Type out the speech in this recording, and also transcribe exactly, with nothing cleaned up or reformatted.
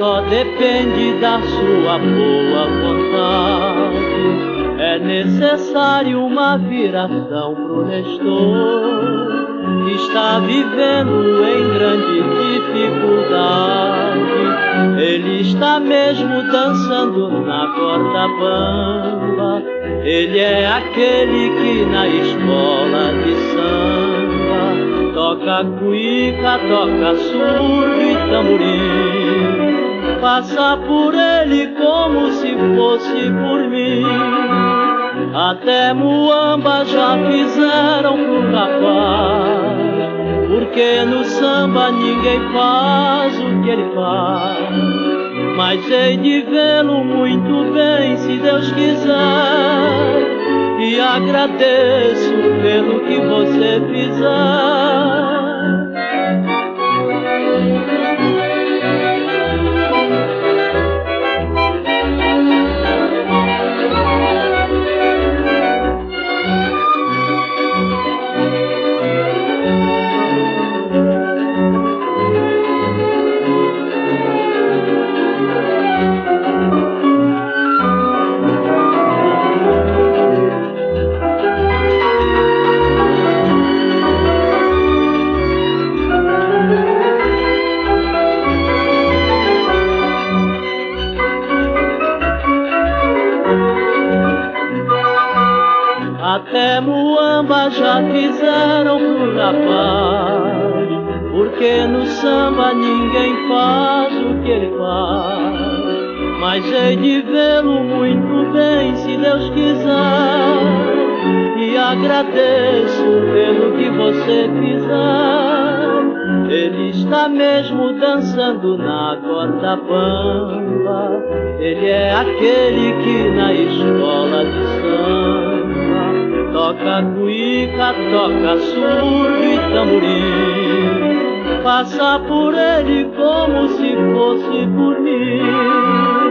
só depende da sua boa vontade. É necessário uma viração pro Nestor, que está vivendo em grande dificuldade. Ele está mesmo dançando na corda bamba. Ele é aquele que na escola de samba toca cuíca, toca surdo e tamborim. Passa por ele como se fosse por mim. Até muamba já fizeram pro rapaz, porque no samba ninguém faz o que ele faz. Mas hei de vê-lo muito bem, se Deus quiser, e agradeço pelo que você fizer. Até muamba já fizeram pro rapaz, porque no samba ninguém faz o que ele faz. Mas hei de vê-lo muito bem, se Deus quiser, e agradeço pelo que você fizer. Ele está mesmo dançando na corda bamba. Ele é aquele que na escola de samba toca cuíca, toca surdo e tamborim. Passa por ele como se fosse por mim.